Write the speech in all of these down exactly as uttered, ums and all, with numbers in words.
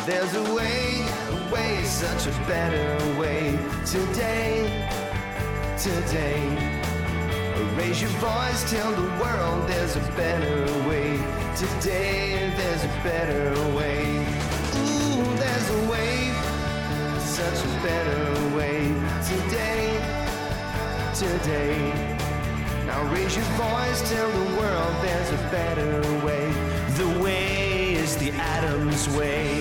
There's a way, a way, such a better way. Today, today. Raise your voice, tell the world there's a better way. Today, there's a better way. Ooh, there's a way, such a better way. Today, today. Now raise your voice, tell the world there's a better way. The way is the Adams way.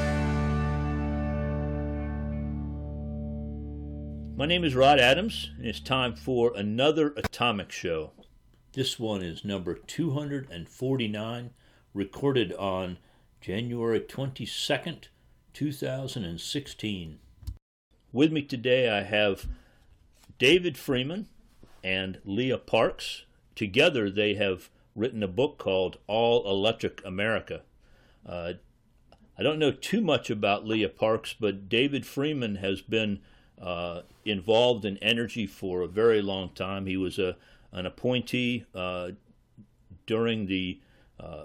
My name is Rod Adams, and it's time for another Atomic Show. This one is number two hundred forty-nine, recorded on January twenty-second, two thousand sixteen. With me today I have David Freeman and Leah Parks. Together they have written a book called All Electric America. Uh, I don't know too much about Leah Parks, but David Freeman has been Uh, involved in energy for a very long time. He was a an appointee uh, during the, uh,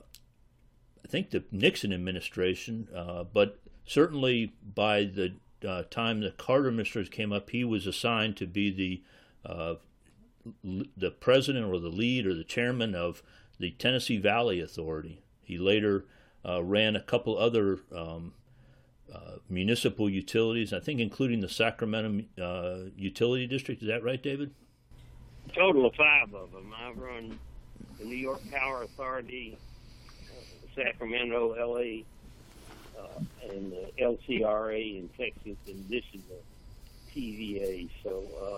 I think, the Nixon administration, uh, but certainly by the uh, time the Carter administration came up, he was assigned to be the uh, l- the president or the lead or the chairman of the Tennessee Valley Authority. He later uh, ran a couple other um, Uh, municipal utilities, I think including the Sacramento uh, Utility District. Is that right, David? A total of five of them. I've run the New York Power Authority, uh, Sacramento, L A, uh, and the L C R A in Texas, in addition to T V A. So uh,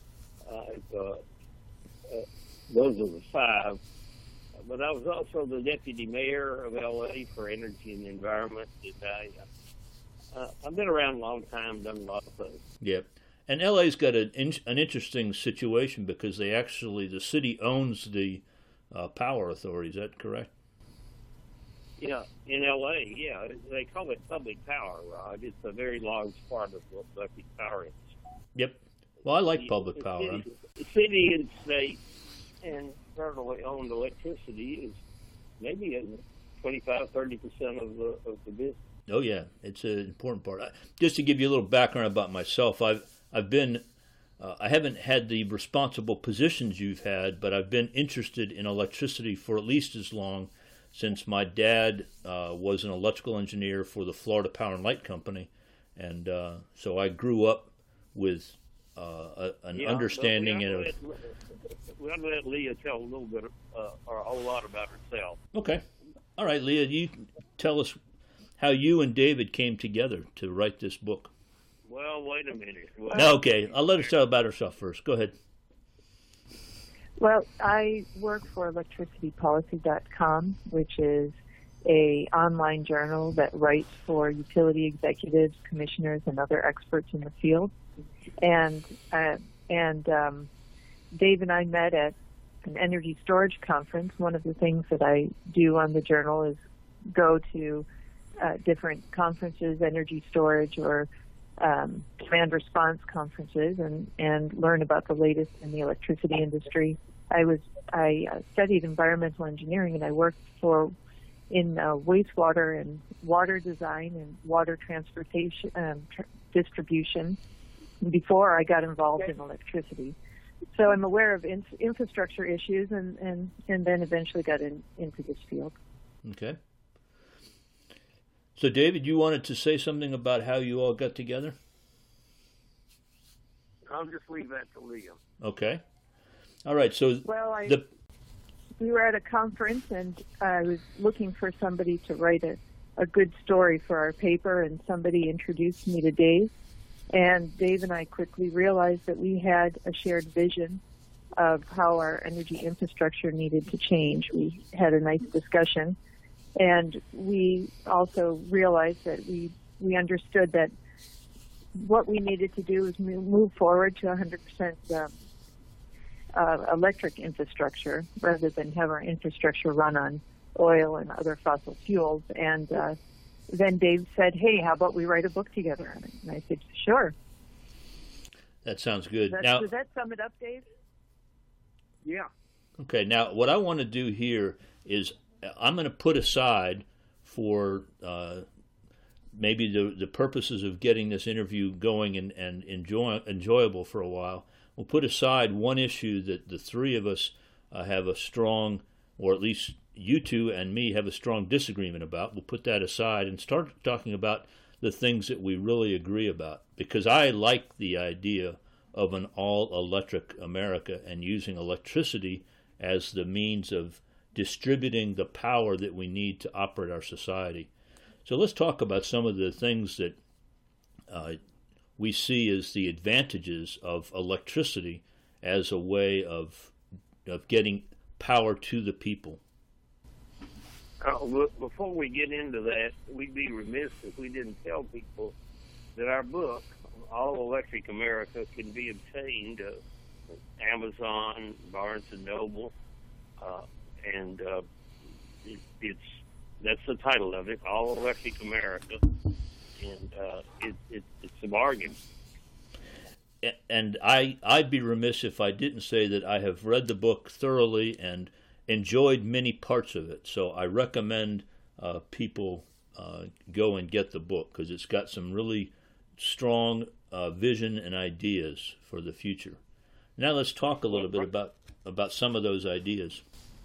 I've, uh, uh, those are the five. But I was also the deputy mayor of L A for energy and environment. And I, Uh, I've been around a long time, done a lot of things. Yeah. And L A's got an, in, an interesting situation because they actually, the city owns the uh, power authority. Is that correct? Yeah, in L A, yeah. They call it public power, Rod. It's a very large part of the electric power industry. Yep. Well, I like the, public the power. City, the city and state and federally owned electricity is maybe twenty-five, thirty percent of the, of the business. Oh yeah, it's an important part. Just to give you a little background about myself, I've I've been uh, I haven't had the responsible positions you've had, but I've been interested in electricity for at least as long, since my dad uh, was an electrical engineer for the Florida Power and Light Company, and uh, so I grew up with uh, a, an yeah, understanding we and. Let, we ought to let Leah tell a little bit uh, or a whole lot about herself. Okay, all right, Leah, you tell us how you and David came together to write this book. Well, wait a minute. Well, no, okay, I'll let her tell about herself first. Go ahead. Well, I work for electricity policy dot com, which is a online journal that writes for utility executives, commissioners, and other experts in the field. And uh, and um, Dave and I met at an energy storage conference. One of the things that I do on the journal is go to Uh, different conferences, energy storage or um, demand response conferences, and, and learn about the latest in the electricity industry. I was I uh, studied environmental engineering, and I worked for in uh, wastewater and water design and water transportation um, tr- distribution before I got involved in electricity. So I'm aware of in- infrastructure issues, and, and, and then eventually got in, into this field. Okay. So, David, you wanted to say something about how you all got together? I'll just leave that to Leah. Okay. All right. So, well, I, the, we were at a conference, and I was looking for somebody to write a, a good story for our paper, and somebody introduced me to Dave. And Dave and I quickly realized that we had a shared vision of how our energy infrastructure needed to change. We had a nice discussion. And we also realized that we, we understood that what we needed to do was move forward to one hundred percent um, uh, electric infrastructure rather than have our infrastructure run on oil and other fossil fuels. And uh, then Dave said, hey, how about we write a book together? And I said, sure. That sounds good. Does that, now, does that sum it up, Dave? Yeah. Okay, now what I want to do here is I'm going to put aside for uh, maybe the the purposes of getting this interview going and, and enjoy, enjoyable for a while, we'll put aside one issue that the three of us uh, have a strong, or at least you two and me have a strong disagreement about. We'll put that aside and start talking about the things that we really agree about, because I like the idea of an all-electric America and using electricity as the means of distributing the power that we need to operate our society. So let's talk about some of the things that uh, we see as the advantages of electricity as a way of of getting power to the people. Uh, before we get into that, we'd be remiss if we didn't tell people that our book, All Electric America, can be obtained uh, Amazon, Barnes and Noble, uh, and uh, it, it's that's the title of it, All Electric America, and uh, it, it, it's a bargain. And I, I'd be remiss if I didn't say that I have read the book thoroughly and enjoyed many parts of it. So I recommend uh, people uh, go and get the book, because it's got some really strong uh, vision and ideas for the future. Now let's talk a little bit about, about some of those ideas.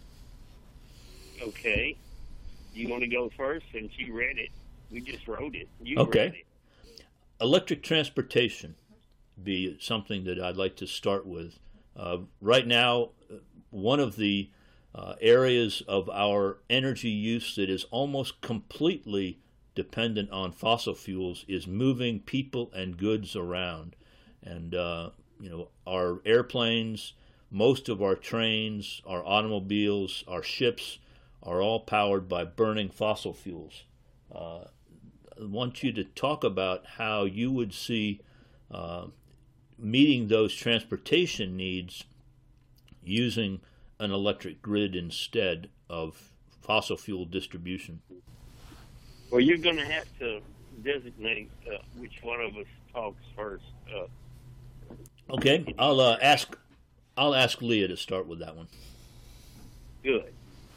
Okay. You want to go first since you read it? We just wrote it. You okay. read it. Electric transportation be something that I'd like to start with. Uh, right now, one of the uh, areas of our energy use that is almost completely dependent on fossil fuels is moving people and goods around. And, uh, you know, our airplanes, most of our trains, our automobiles, our ships are all powered by burning fossil fuels. Uh, I want you to talk about how you would see uh, meeting those transportation needs using an electric grid instead of fossil fuel distribution. Well, you're going to have to designate uh, which one of us talks first. Uh, okay, I'll uh, ask. I'll ask Leah to start with that one. Good.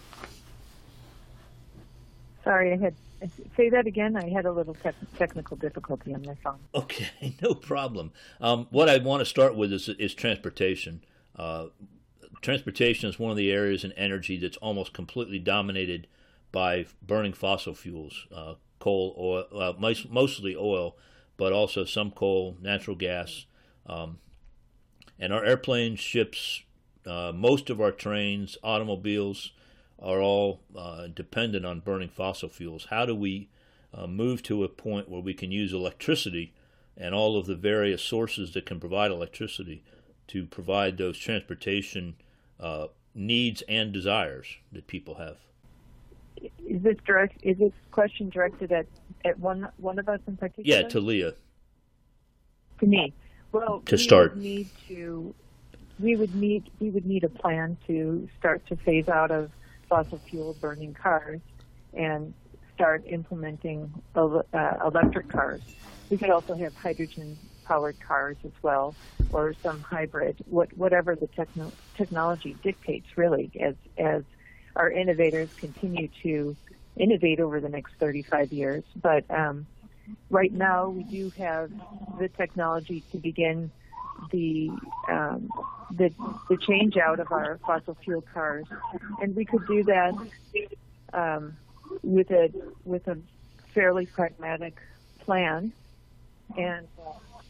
Sorry, I had say that again. I had a little te- technical difficulty on my phone. Okay, no problem. Um, what I want to start with is, is transportation. Uh, transportation is one of the areas in energy that's almost completely dominated by burning fossil fuels, uh, coal, oil, uh, most, mostly oil, but also some coal, natural gas, um, and our airplanes, ships, uh, most of our trains, automobiles are all uh, dependent on burning fossil fuels. How do we uh, move to a point where we can use electricity and all of the various sources that can provide electricity to provide those transportation uh, needs and desires that people have? Is this direct? Is this question directed at, at one one of us in particular? Yeah, to Leah. To me. Well, to we start. Would need to, we would need we would need a plan to start to phase out of fossil fuel burning cars and start implementing uh, electric cars. We could also have hydrogen powered cars as well, or some hybrid, what, whatever the techno- technology dictates, really, as as our innovators continue to innovate over the next thirty-five years. But um, right now we do have the technology to begin the um, the the change out of our fossil fuel cars, and we could do that um, with a with a fairly pragmatic plan. And uh,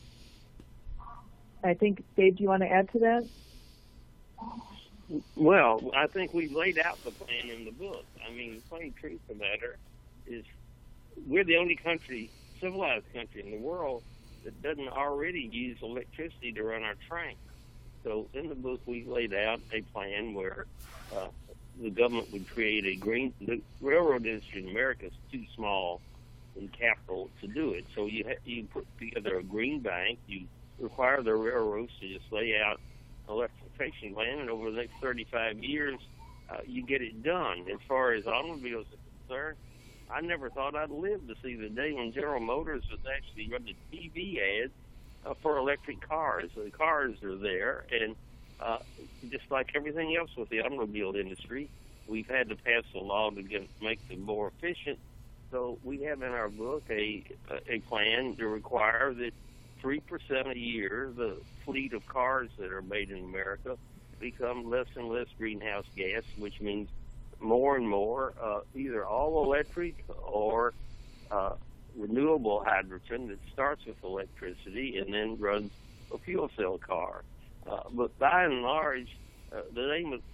I think, Dave, do you want to add to that? Well, I think we've laid out the plan in the book. I mean, the plain truth of the matter is we're the only country, civilized country in the world that doesn't already use electricity to run our trains. So in the book, we laid out a plan where uh, the government would create a green, the railroad industry in America is too small in capital to do it. So you ha- you put together a green bank, you require the railroads to just lay out an electrification plan, and over the next thirty-five years, uh, you get it done. As far as automobiles are concerned, I never thought I'd live to see the day when General Motors was actually running T V ads uh, for electric cars. The cars are there, and uh, just like everything else with the automobile industry, we've had to pass a law to get, make them more efficient. so we have in our book a a plan to require that three percent a year the fleet of cars that are made in America become less and less greenhouse gas, which means more and more uh, either all electric or uh, renewable hydrogen that starts with electricity and then runs a fuel cell car. Uh, but by and large, uh, the name of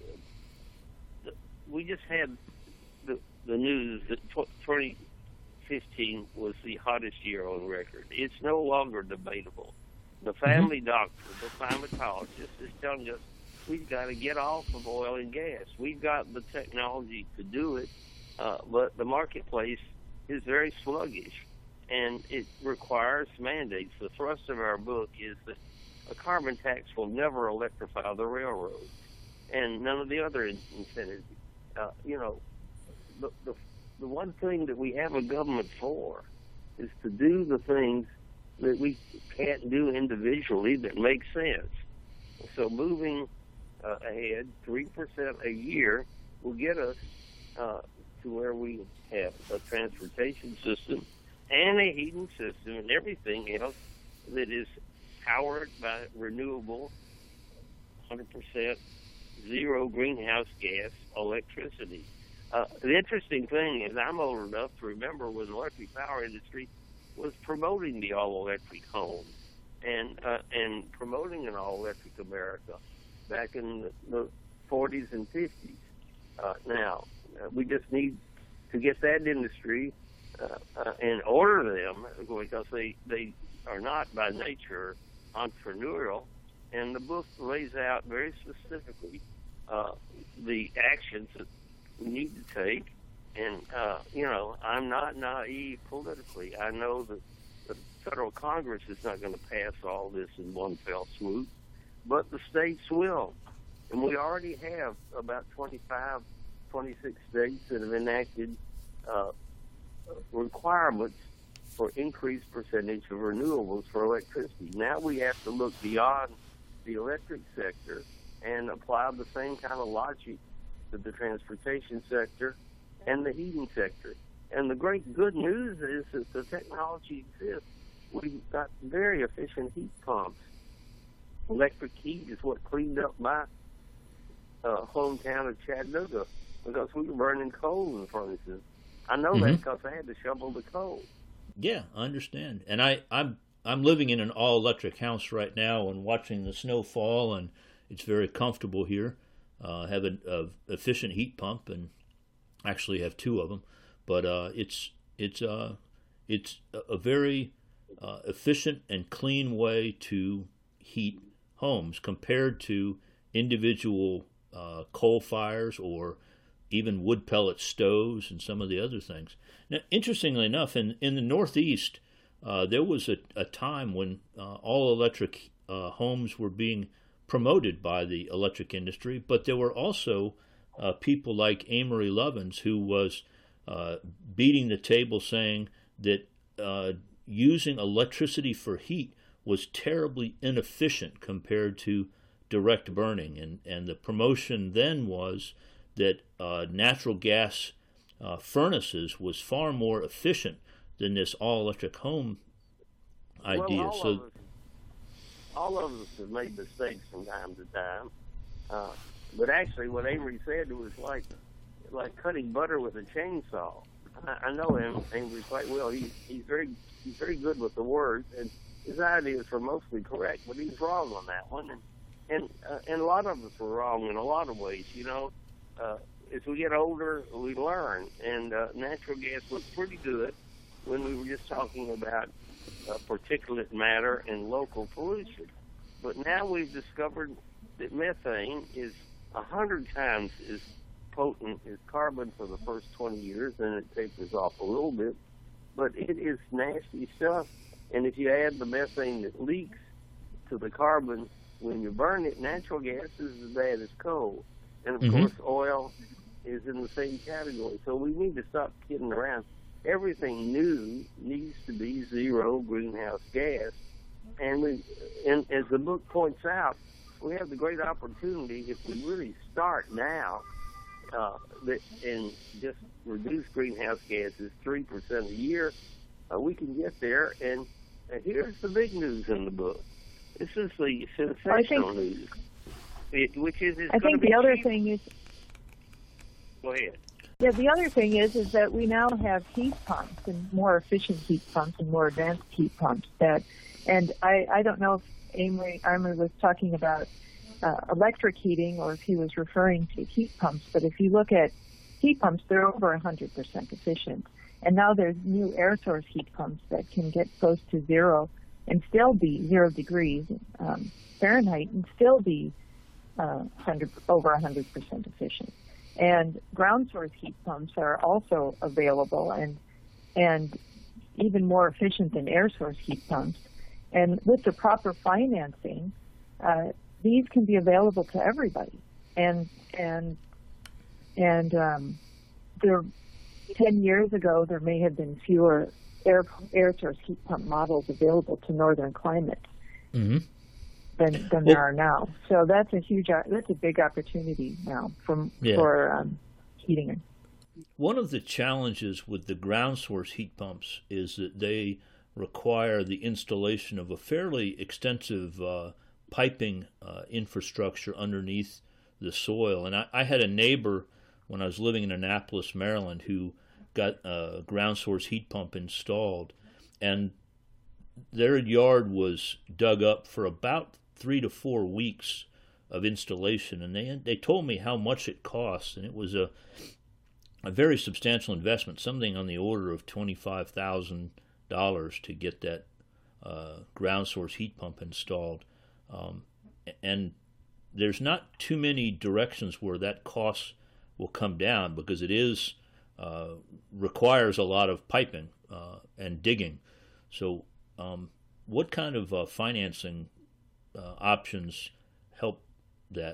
the, we just had the, the news that twenty fifteen was the hottest year on record. It's no longer debatable. The family mm-hmm. doctor, the climatologist, is telling us we've got to get off of oil and gas. We've got the technology to do it, uh, but the marketplace is very sluggish, and it requires mandates. The thrust of our book is that a carbon tax will never electrify the railroad, and none of the other incentives. Uh, you know, the, the the one thing that we have a government for is to do the things that we can't do individually that make sense. So moving uh, ahead, three percent a year will get us uh, to where we have a transportation system and a heating system and everything else that is powered by renewable, one hundred percent zero greenhouse gas electricity. Uh, the interesting thing is I'm old enough to remember when the electric power industry was promoting the all-electric home and uh, and promoting an all-electric America back in the, the forties and fifties. Uh, now, uh, we just need to get that industry uh, uh, and order them because they, they are not by nature entrepreneurial, and the book lays out very specifically uh, the actions that we need to take. And, uh, you know, I'm not naive politically. I know that the federal Congress is not going to pass all this in one fell swoop, but the states will. And we already have about twenty-five, twenty-six states that have enacted uh, requirements for increased percentage of renewables for electricity. Now we have to look beyond the electric sector and apply the same kind of logic to the transportation sector and the heating sector. And the great good news is that the technology exists. We've got very efficient heat pumps. Electric heat is what cleaned up my uh, hometown of Chattanooga because we were burning coal in furnaces. I know mm-hmm. that because I had to shovel the coal. Yeah, I understand. And I, I'm I'm living in an all-electric house right now and watching the snow fall, and it's very comfortable here. Uh, I have an efficient heat pump, and actually have two of them. But uh, it's it's uh, it's a very uh, efficient and clean way to heat homes compared to individual uh, coal fires or even wood pellet stoves and some of the other things. Now, interestingly enough, in, in the Northeast, uh, there was a, a time when uh, all-electric uh, homes were being promoted by the electric industry, but there were also uh, people like Amory Lovins who was uh, beating the table saying that uh, using electricity for heat was terribly inefficient compared to direct burning. And, and the promotion then was that uh, natural gas uh, furnaces was far more efficient than this all-electric home idea. Well, all, so, of us, all of us have made mistakes from time to time. Uh, but actually what Avery said was like like cutting butter with a chainsaw. I, I know him, Avery, quite well. He, he's very he's very good with the words, and his ideas were mostly correct, but he's wrong on that one. And and, uh, and a lot of us were wrong in a lot of ways, you know. Uh, as we get older, we learn, and uh, natural gas was pretty good when we were just talking about uh, particulate matter and local pollution. But now we've discovered that methane is a hundred times as potent as carbon for the first twenty years, and it tapers off a little bit. But it is nasty stuff, and if you add the methane that leaks to the carbon when you burn it, natural gas is as bad as coal. And, of mm-hmm. course, oil is in the same category. So we need to stop kidding around. Everything new needs to be zero greenhouse gas. And, we, and as the book points out, we have the great opportunity, if we really start now, uh, that, and just reduce greenhouse gases three percent a year, uh, we can get there. And uh, here's the big news in the book. This is the sensational think, news, it, which is it's I think be the other cheap. thing is. Go ahead. Yeah, the other thing is is that we now have heat pumps and more efficient heat pumps and more advanced heat pumps that, and I, I don't know if Amory, Amory was talking about uh, electric heating or if he was referring to heat pumps, but if you look at heat pumps, they're over one hundred percent efficient. And now there's new air source heat pumps that can get close to zero and still be zero degrees um, Fahrenheit and still be uh, one hundred, over one hundred percent efficient. And ground source heat pumps are also available and and even more efficient than air source heat pumps. And with the proper financing, uh, these can be available to everybody. And and and um, there, ten years ago, there may have been fewer air air source heat pump models available to northern climates. Mm-hmm. Than, than well, there are now. So that's a huge, that's a big opportunity now from, yeah. for um, heating. One of the challenges with the ground source heat pumps is that they require the installation of a fairly extensive uh, piping uh, infrastructure underneath the soil. And I, I had a neighbor when I was living in Annapolis, Maryland, who got a ground source heat pump installed, and their yard was dug up for about three to four weeks of installation, and they they told me how much it cost, and it was a a very substantial investment, something on the order of twenty-five thousand dollars to get that uh, ground source heat pump installed. Um, and there's not too many directions where that cost will come down because it is uh, requires a lot of piping uh, and digging. So, um, what kind of uh, financing Uh, options help that?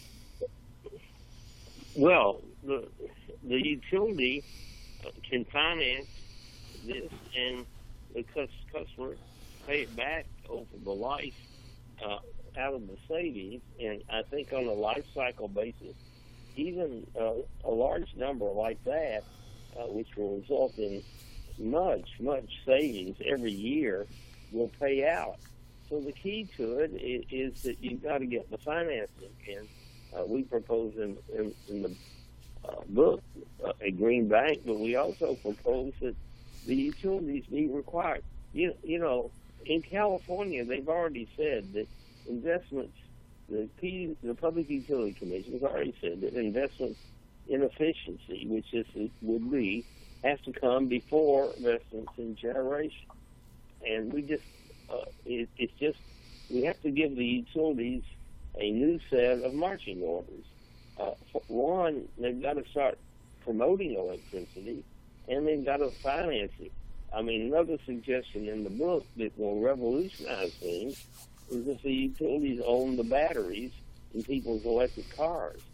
Well, the the utility can finance this, and the customer pay it back over the life uh, out of the savings. And I think on a life cycle basis, even uh, a large number like that, uh, which will result in much, much savings every year, will pay out. So the key to it is, is that you've got to get the financing, and uh, we propose in, in, in the uh, book uh, a green bank, but we also propose that the utilities be required. You, you know, in California, they've already said that investments, the, P, the Public Utility Commission has already said that investments in efficiency, which this is, would be, have to come before investments in generation. And we just Uh, it, it's just we have to give the utilities a new set of marching orders. Uh, one, they've got to start promoting electricity, and they've got to finance it. I mean, another suggestion in the book that will revolutionize things is if the utilities own the batteries in people's electric cars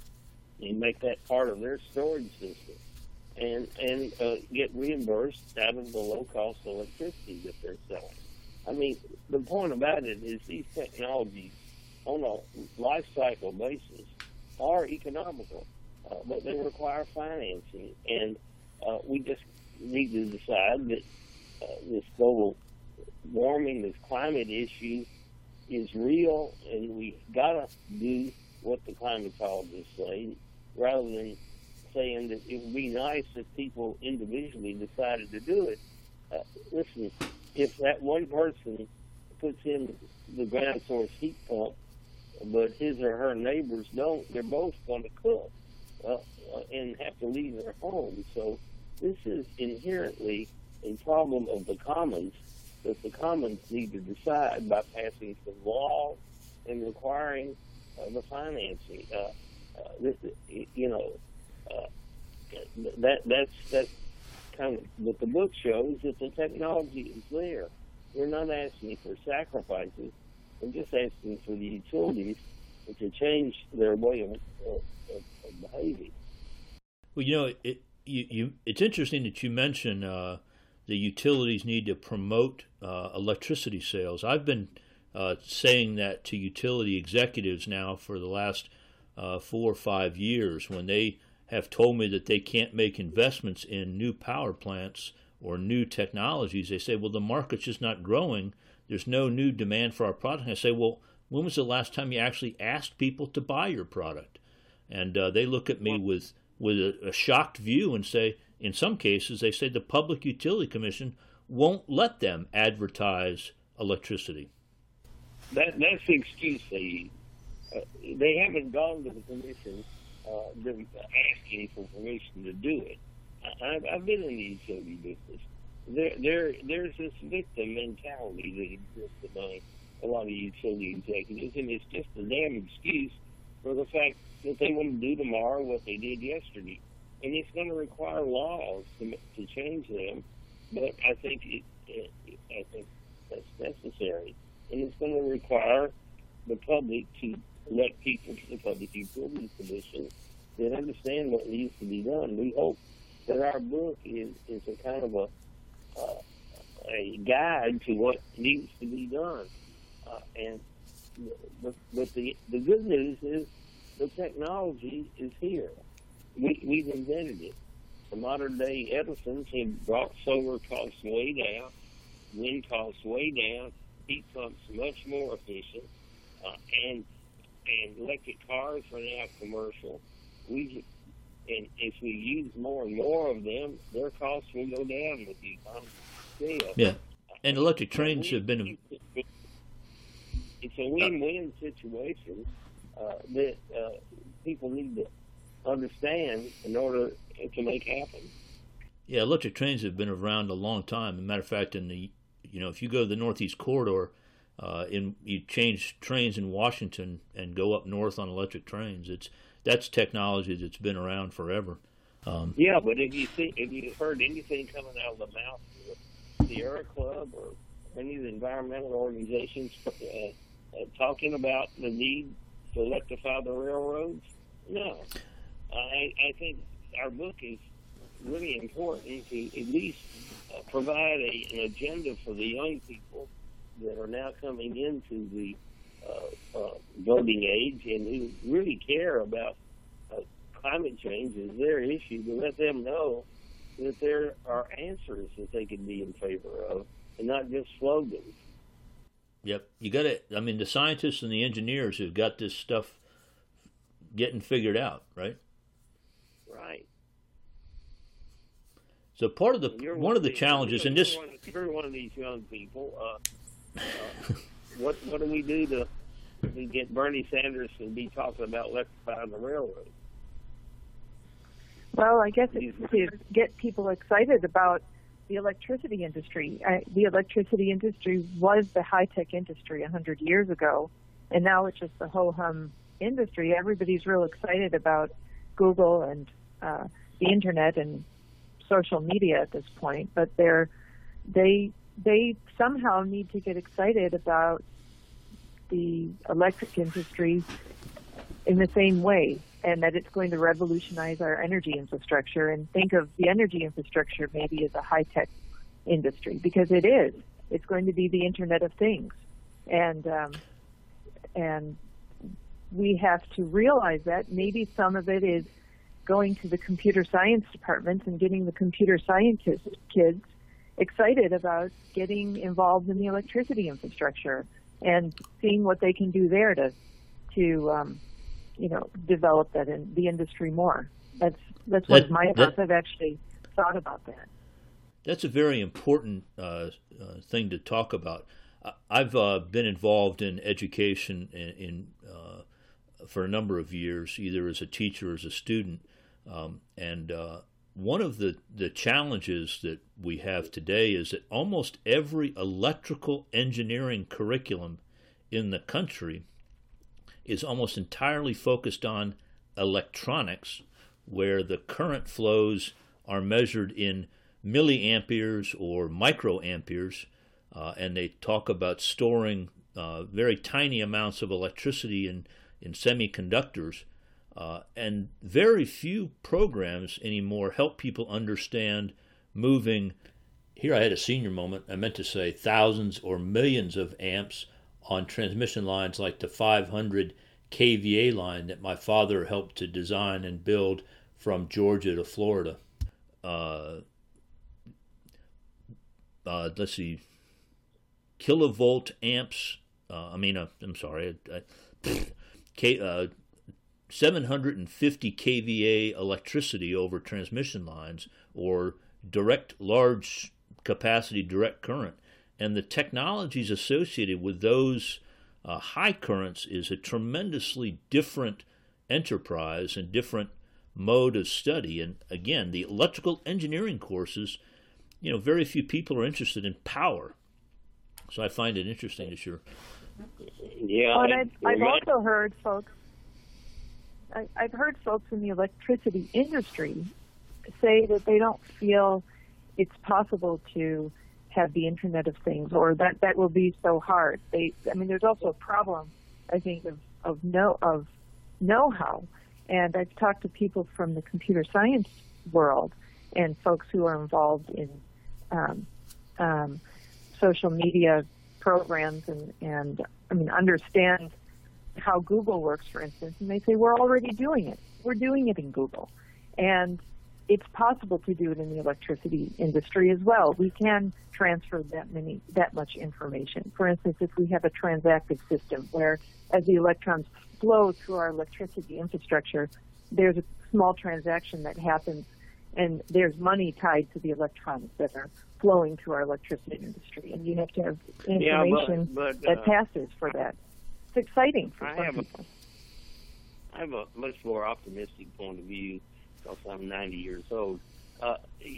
and make that part of their storage system, and and uh, get reimbursed out of the low-cost electricity that they're selling. I mean, the point about it is these technologies on a life cycle basis are economical, uh, but they require financing. And uh, we just need to decide that uh, this global warming, this climate issue is real, and we got to do what the climatologists say, rather than saying that it would be nice if people individually decided to do it. Uh, listen, if that one person puts in the ground source heat pump, but his or her neighbors don't, they're both going to cook uh, uh, and have to leave their home. So this is inherently a problem of the commons that the commons need to decide by passing some laws and requiring uh, the financing. Uh, uh, this, you know, uh, that that's that's. Kind of what the book shows, that the technology is there. We're not asking for sacrifices. We're just asking for the utilities to change their way of, of, of behaving. Well, you know, it, you, you, it's interesting that you mention uh, the utilities need to promote uh, electricity sales. I've been uh, saying that to utility executives now for the last uh, four or five years when they have told me that they can't make investments in new power plants or new technologies. They say, well, the market's just not growing. There's no new demand for our product. And I say, well, when was the last time you actually asked people to buy your product? And uh, they look at me with, with a, a shocked view and say, in some cases, they say the Public Utility Commission won't let them advertise electricity. That, that's the excuse they use. Uh, they haven't gone to the commission uh, asking for permission to do it. I, I've, I've been in the utility business. There, there, there's this victim mentality that exists among a lot of utility executives, and it's just a damn excuse for the fact that they want to do tomorrow what they did yesterday. And it's going to require laws to, to change them, but I think it, it, I think that's necessary. And it's going to require the public to let people to the Public Utility Commission that understand what needs to be done. We hope that our book is, is a kind of a uh, a guide to what needs to be done. Uh, and but, but the the good news is the technology is here. We, we've invented it. The modern day Edisons have brought solar costs way down, wind costs way down, heat pumps much more efficient, uh, and and electric cars are now commercial. We and if we use more and more of them, their costs will go down with the economy scale. Yeah, and electric trains have been. It's a win-win situation uh, that uh, people need to understand in order to make happen. Yeah, electric trains have been around a long time. As a matter of fact, in the you know, if you go to the Northeast Corridor, uh, in you change trains in Washington and go up north on electric trains, it's that's technology that's been around forever. Um, yeah, but if you see, if you've heard anything coming out of the mouth of the Sierra Club or any of the environmental organizations uh, uh, talking about the need to electrify the railroads, no. I, I think our book is really important to at least uh, provide a, an agenda for the young people that are now coming into the uh, uh, voting age and who really care about uh, climate change as their issue, to let them know that there are answers that they can be in favor of and not just slogans. Yep. You got to, I mean, the scientists and the engineers have got this stuff getting figured out, right? Right. So part of the You're one of the these, challenges you're, in this, you're one, you're one of these young people. Uh, uh, what what do we do to, to get Bernie Sanders to be talking about electrifying the railroad? Well, I guess it's to get people excited about the electricity industry. I, the electricity industry was the high-tech industry a hundred years ago, and now it's just the ho-hum industry. Everybody's real excited about Google and uh, the internet and social media at this point, but they're they they somehow need to get excited about the electric industry in the same way, and that it's going to revolutionize our energy infrastructure, and think of the energy infrastructure maybe as a high-tech industry, because it is. It's going to be the Internet of Things, and um, and we have to realize that maybe some of it is going to the computer science departments and getting the computer scientist kids excited about getting involved in the electricity infrastructure and seeing what they can do there to to um, you know, develop that in the industry more. That's that's one that, of my that, thoughts. I've actually thought about that. That's a very important uh, uh, thing to talk about. I've uh, been involved in education in, in uh, for a number of years, either as a teacher or as a student. Um, and uh, one of the, the challenges that we have today is that almost every electrical engineering curriculum in the country is almost entirely focused on electronics, where the current flows are measured in milliamperes or microamperes, uh, and they talk about storing uh, very tiny amounts of electricity in, in semiconductors. Uh, and very few programs anymore help people understand moving, here I had a senior moment, I meant to say thousands or millions of amps on transmission lines like the five hundred K V A line that my father helped to design and build from Georgia to Florida. Uh, uh, let's see, kilovolt amps. Uh, I mean, uh, I'm sorry, uh, K, uh, seven hundred fifty K V A electricity over transmission lines, or direct large capacity direct current. And the technologies associated with those uh, high currents is a tremendously different enterprise and different mode of study. And again, the electrical engineering courses, you know, very few people are interested in power. So I find it interesting to sure. Yeah. Oh, and I've, I've also heard folks, I, I've heard folks in the electricity industry say that they don't feel it's possible to have the Internet of Things, or that that will be so hard. They, I mean, there's also a problem, I think, of of know of know-how. And I've talked to people from the computer science world and folks who are involved in um, um, social media programs and, and, I mean, understand how Google works, for instance, and they say, we're already doing it. We're doing it in Google. And it's possible to do it in the electricity industry as well. We can transfer that many, that much information. For instance, if we have a transactive system where, as the electrons flow through our electricity infrastructure, there's a small transaction that happens, and there's money tied to the electrons that are flowing through our electricity industry, and you have to have information yeah, but, but, that uh, passes for that. It's exciting for I some have people. A, I have a much more optimistic point of view because I'm ninety years old. Uh,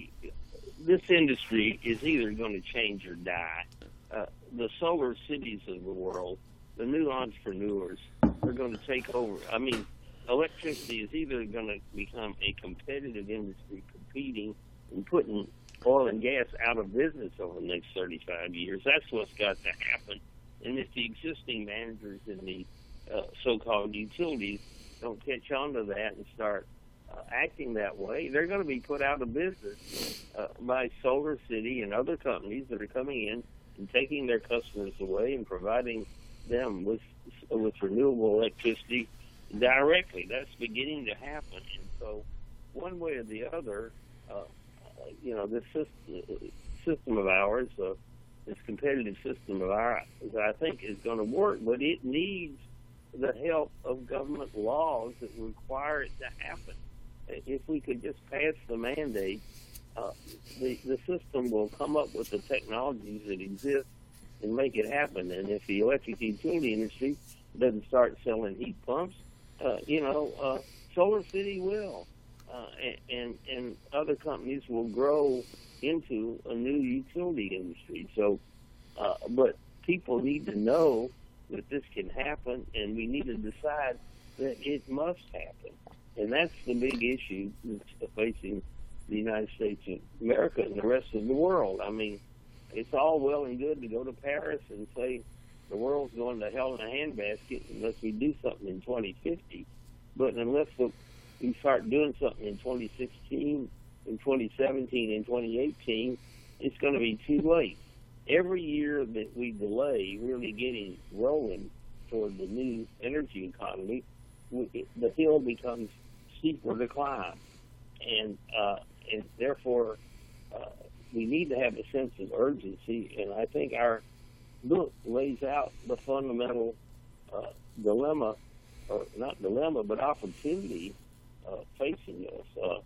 this industry is either going to change or die. Uh, the solar cities of the world, the new entrepreneurs, are going to take over. I mean, electricity is either going to become a competitive industry competing and putting oil and gas out of business over the next thirty-five years. That's what's got to happen. And if the existing managers in the uh, so-called utilities don't catch on to that and start uh, acting that way, they're going to be put out of business uh, by Solar City and other companies that are coming in and taking their customers away and providing them with with renewable electricity directly. That's beginning to happen. And so one way or the other, uh, you know, this system, system of ours, uh, this competitive system of ours, I think is going to work, but it needs the help of government laws that require it to happen. If we could just pass the mandate, uh, the, the system will come up with the technologies that exist and make it happen. And if the electric utility industry doesn't start selling heat pumps, uh, you know, uh, Solar City will. Uh, and, and other companies will grow into a new utility industry. So, uh, but people need to know that this can happen, and we need to decide that it must happen. And that's the big issue that's facing the United States of America and the rest of the world. I mean, it's all well and good to go to Paris and say the world's going to hell in a handbasket unless we do something in twenty fifty. But unless the we start doing something in twenty sixteen, in twenty seventeen, in twenty eighteen, it's going to be too late. Every year that we delay really getting rolling toward the new energy economy, we, the hill becomes steeper to climb. And, uh, and therefore, uh, we need to have a sense of urgency. And I think our book lays out the fundamental uh, dilemma, or not dilemma, but opportunity Uh, facing us. Uh,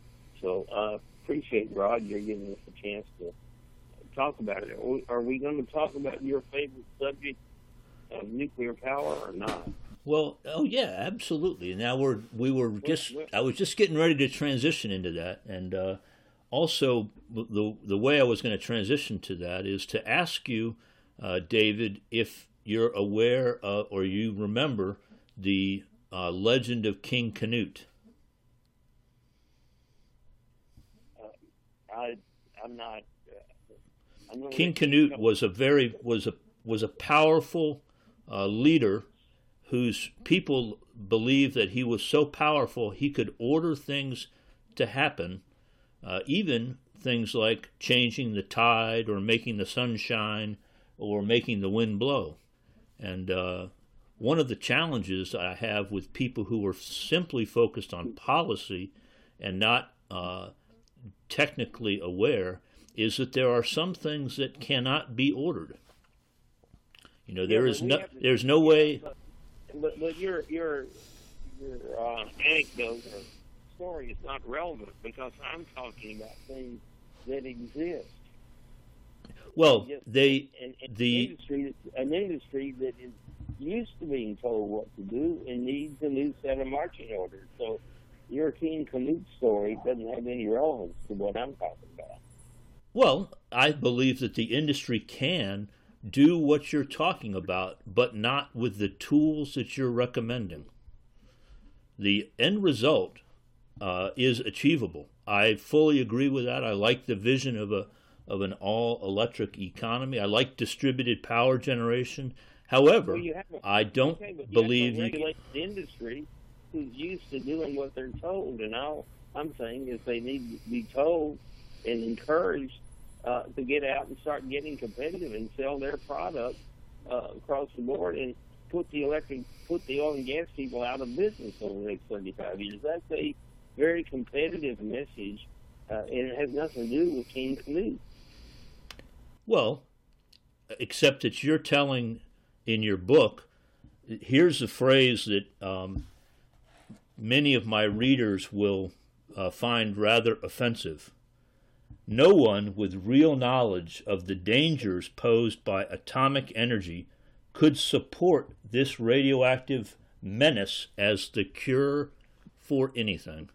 so I uh, appreciate, Rod, you're giving us a chance to talk about it. Are we, are we going to talk about your favorite subject of nuclear power or not? Well, oh yeah, absolutely. And now we're we were just I was just getting ready to transition into that, and uh, also the the way I was going to transition to that is to ask you, uh, David, if you're aware uh, or you remember the uh, legend of King Canute. I, I'm not. Uh, I'm King Canute was a very was a was a powerful uh, leader whose people believed that he was so powerful he could order things to happen, uh, even things like changing the tide or making the sun shine or making the wind blow. And uh, one of the challenges I have with people who are simply focused on policy and not uh, technically aware is that there are some things that cannot be ordered. You know, there Yeah, is but we no, have to- there's no way. But, but, but your your your uh, anecdote or story is not relevant because I'm talking about things that exist. Well, Just they an, an the industry an industry that is used to being told what to do and needs a new set of marching orders. So your King Canute story doesn't have any relevance to what I'm talking about. well, I believe that the industry can do what you're talking about, but not with the tools that you're recommending. The end result uh, is achievable. I fully agree with that. I like the vision of a of an all-electric economy. I like distributed power generation. However, Well, you have a- I don't Okay, but believe you you have a regulated industry who's used to doing what they're told, and all I'm saying is they need to be told and encouraged uh, to get out and start getting competitive and sell their product uh, across the board and put the electric, put the oil and gas people out of business over the next thirty-five years. That's a very competitive message, uh, and it has nothing to do with King Canute. Well, except that you're telling in your book, here's a phrase that um, many of my readers will uh, find rather offensive. No one with real knowledge of the dangers posed by atomic energy could support this radioactive menace as the cure for anything.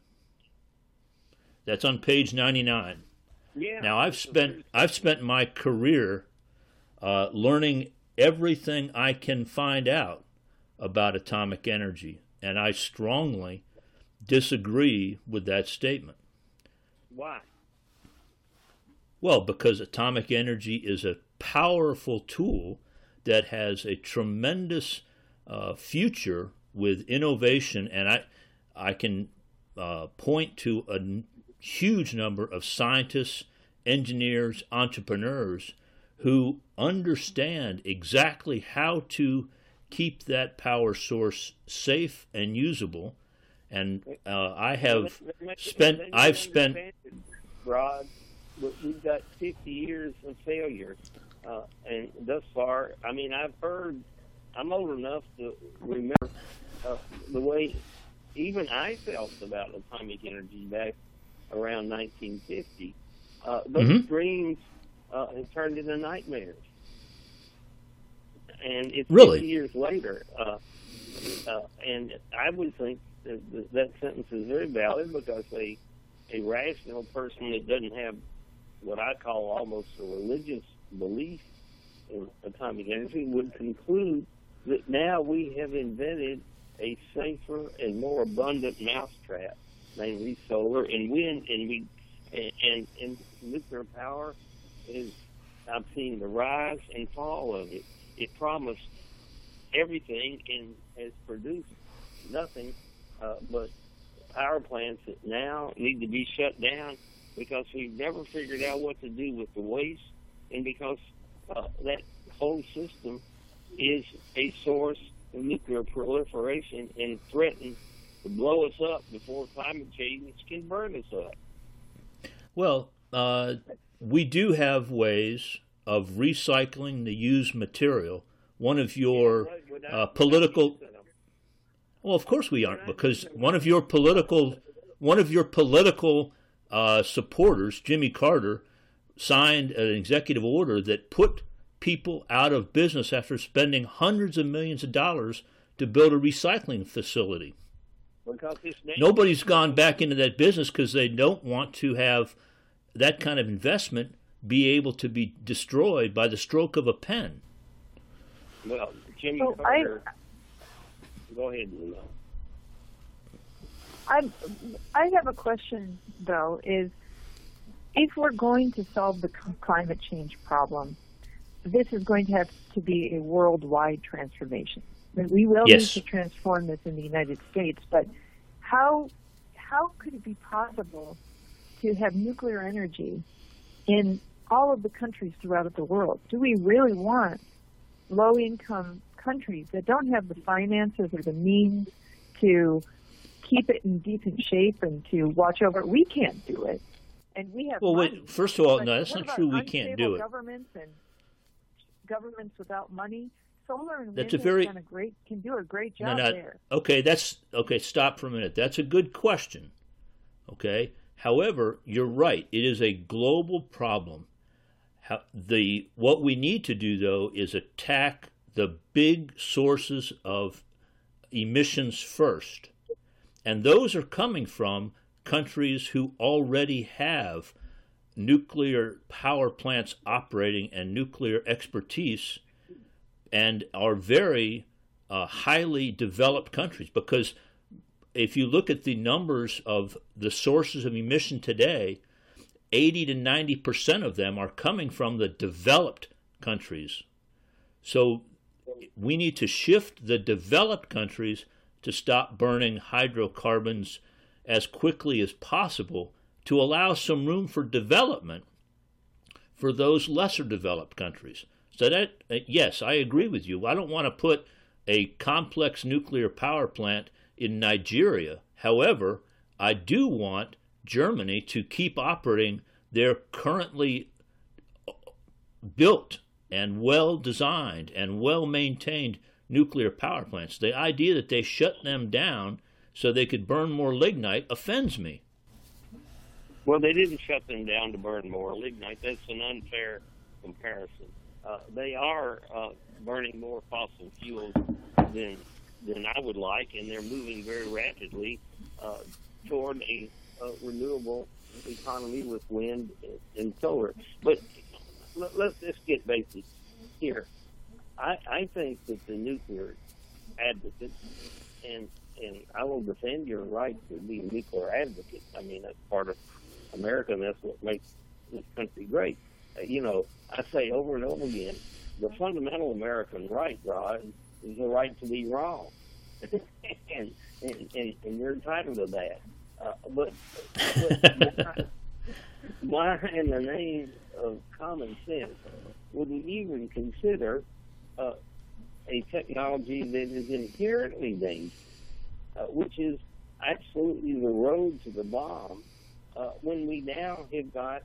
That's on page ninety-nine. Yeah. Now I've spent I've spent my career uh, learning everything I can find out about atomic energy, and I strongly disagree with that statement. Why? Well, because atomic energy is a powerful tool that has a tremendous uh, future with innovation, and I I can uh, point to a n- huge number of scientists, engineers, entrepreneurs who understand exactly how to keep that power source safe and usable. And uh, I have Let- let- spent, let me I've spent, understand it, Rod, but we've got fifty years of failure. Uh, and thus far, I mean, I've heard, I'm old enough to remember uh, the way even I felt about atomic energy back around nineteen fifty. Uh, those Mhm. dreams uh, have turned into nightmares. And it's Really? fifty years later. Uh, uh, and I would think that, that that sentence is very valid because a, a rational person that doesn't have what I call almost a religious belief in atomic energy would conclude that now we have invented a safer and more abundant mousetrap, namely solar and wind, and we and, and, and nuclear power is. I've seen the rise and fall of it. It promised everything and has produced nothing uh, but power plants that now need to be shut down because we've never figured out what to do with the waste, and because uh, that whole system is a source of nuclear proliferation and threatens to blow us up before climate change can burn us up. well, uh, we do have ways of recycling the used material. One of your uh, political, well, of course we aren't, because one of your political, one of your political uh, supporters, Jimmy Carter, signed an executive order that put people out of business after spending hundreds of millions of dollars to build a recycling facility. Because this nation- Nobody's gone back into that business because they don't want to have that kind of investment be able to be destroyed by the stroke of a pen. Well, Jimmy So Carter. Go ahead, Lino. I I have a question though. Is if we're going to solve the c- climate change problem, this is going to have to be a worldwide transformation. I mean, we will Yes. need to transform this in the United States, but how how could it be possible to have nuclear energy in all of the countries throughout the world? Do we really want low-income countries that don't have the finances or the means to keep it in decent shape and to watch over it. We can't do it. And we have well, money. wait, first of all, but no, that's not true. We can't do it. Governments and governments without money. Solar and that's wind a very, done a great, can do a great job no, no, there. Okay, that's okay. Stop for a minute. That's a good question. Okay. However, you're right. It is a global problem. How, the what we need to do though is attack the big sources of emissions first, and those are coming from countries who already have nuclear power plants operating and nuclear expertise and are very uh, highly developed countries. Because if you look at the numbers of the sources of emission today, eighty to ninety percent of them are coming from the developed countries. So we need to shift the developed countries to stop burning hydrocarbons as quickly as possible to allow some room for development for those lesser developed countries. So that, yes, I agree with you. I don't want to put a complex nuclear power plant in Nigeria. However, I do want Germany to keep operating their currently built and well-designed and well-maintained nuclear power plants. The idea that they shut them down so they could burn more lignite offends me. Well, they didn't shut them down to burn more lignite. That's an unfair comparison. Uh, they are uh, burning more fossil fuels than than I would like, and they're moving very rapidly uh, toward a, a renewable economy with wind and solar. But let, let's just get basic here. I, I think that the nuclear advocates, and and I will defend your right to be a nuclear advocate. I mean, that's part of America, and that's what makes this country great. Uh, you know, I say over and over again, the fundamental American right, Rod, is the right to be wrong. and, and, and, and you're entitled to that. Uh, but but why, why in the name of common sense would we even consider uh, a technology that is inherently dangerous, uh, which is absolutely the road to the bomb, uh, when we now have got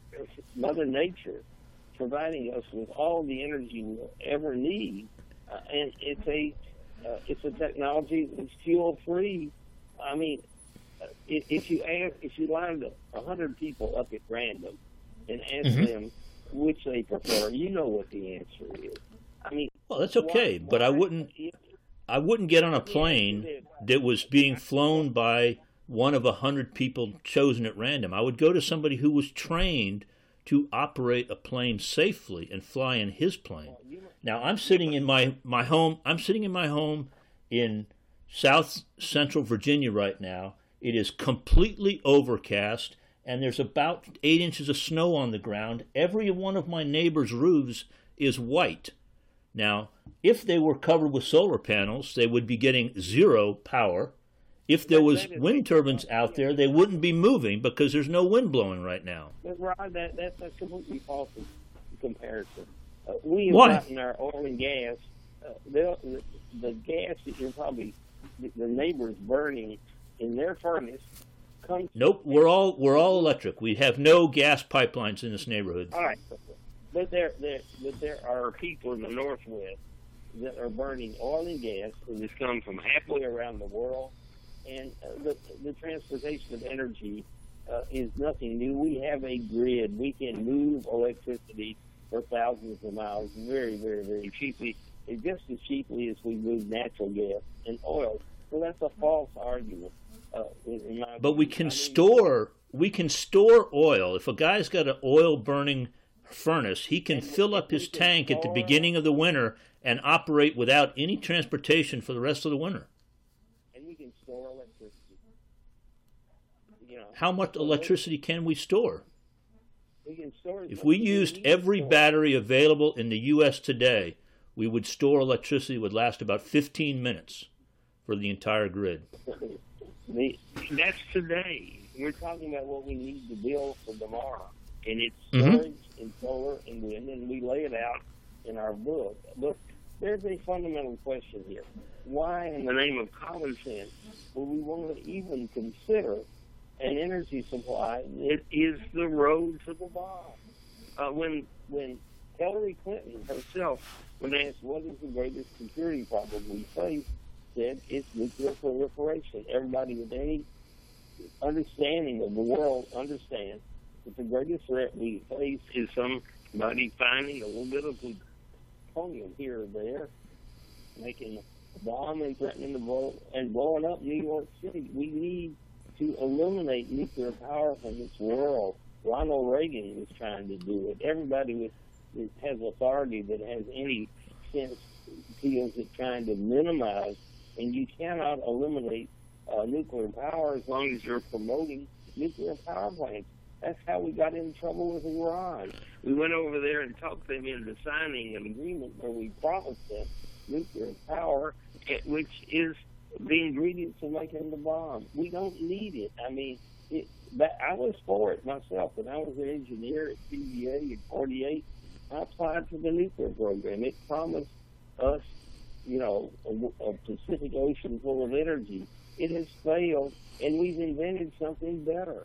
Mother Nature providing us with all the energy we'll ever need, uh, and it's a uh, it's a technology that's fuel free. I mean, uh, if, if you ask, if you lined a hundred people up at random and ask mm-hmm. them which they prefer, you know what the answer is. I mean, well, that's okay, why, but why, I wouldn't if, I wouldn't get on a plane that was being flown by one of a hundred people chosen at random. I would go to somebody who was trained to operate a plane safely and fly in his plane. Now, I'm sitting in my, my home. I'm sitting in my home in South Central Virginia right now. It is completely overcast, and there's about eight inches of snow on the ground. Every one of my neighbors' roofs is white. Now, if they were covered with solar panels, they would be getting zero power. If there was wind turbines out there, they wouldn't be moving because there's no wind blowing right now. But Rod, that, that's a completely false comparison. Uh, we have Why? gotten our oil and gas. Uh, the, the, the gas that you're probably the, the neighbors burning in their furnace comes. Nope, we're all we're all electric. We have no gas pipelines in this neighborhood. All right, but there there but there are people in the Northwest that are burning oil and gas, and this comes from halfway around the world. And uh, the, the transportation of energy uh, is nothing new. We have a grid. We can move electricity for thousands of miles very, very, very cheaply, and just as cheaply as we move natural gas and oil. So that's a false argument. Uh, in my but we can I mean, store we can store oil. If a guy's got an oil burning furnace, he can fill up his tank at the beginning of the winter and operate without any transportation for the rest of the winter. Store electricity. You know, how much electricity can we store? We can store if we used every battery available in the U S today, we would store electricity that would last about fifteen minutes for the entire grid. That's today. We're talking about what we need to build for tomorrow. And it's storage mm-hmm. and solar and wind, and we lay it out in our book. But there's a fundamental question here. Why, in the name of common sense, would we want to even consider an energy supply that is the road to the bomb? Uh, when when Hillary Clinton herself, when asked what is the greatest security problem we face, said it's nuclear proliferation. Everybody with any understanding of the world understands that the greatest threat we face is somebody finding a little bit of plutonium here or there, making a bomb and threatening to blow and blowing up New York City. We need to eliminate nuclear power from this world. Ronald Reagan was trying to do it. Everybody with, that has authority that has any sense feels it trying to minimize, and you cannot eliminate uh, nuclear power as long as you're promoting nuclear power plants. That's how we got in trouble with Iran. We went over there and talked them into signing an agreement where we promised them nuclear power, which is the ingredients of making the bomb. We don't need it. I mean, it, but I was for it myself. When I was an engineer at C B A in forty-eight, I applied for the nuclear program. It promised us, you know, a, a Pacific Ocean full of energy. It has failed, and we've invented something better.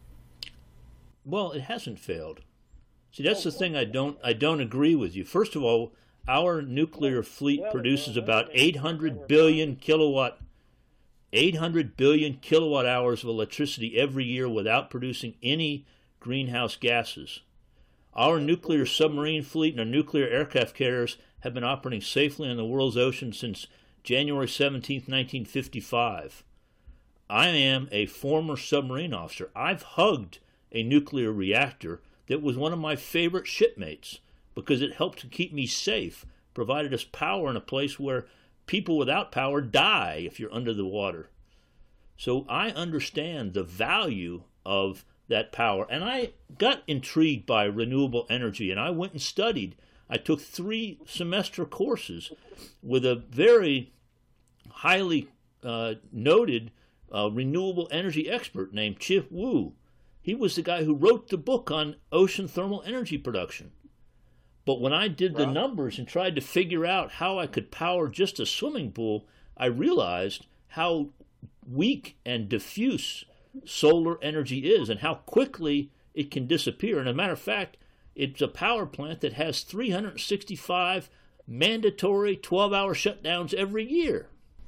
Well, it hasn't failed. See, that's the thing I don't I don't agree with you. First of all, our nuclear fleet produces about eight hundred billion kilowatt eight hundred billion kilowatt hours of electricity every year without producing any greenhouse gases. Our nuclear submarine fleet and our nuclear aircraft carriers have been operating safely on the world's oceans since January seventeenth, nineteen fifty-five. I am a former submarine officer. I've hugged a nuclear reactor that was one of my favorite shipmates because it helped to keep me safe, provided us power in a place where people without power die if you're under the water. So I understand the value of that power. And I got intrigued by renewable energy, and I went and studied. I took three semester courses with a very highly uh, noted uh, renewable energy expert named Chip Wu. He was the guy who wrote the book on ocean thermal energy production. But when I did the numbers and tried to figure out how I could power just a swimming pool, I realized how weak and diffuse solar energy is and how quickly it can disappear. And as a matter of fact, it's a power plant that has three hundred sixty-five mandatory twelve-hour shutdowns every year.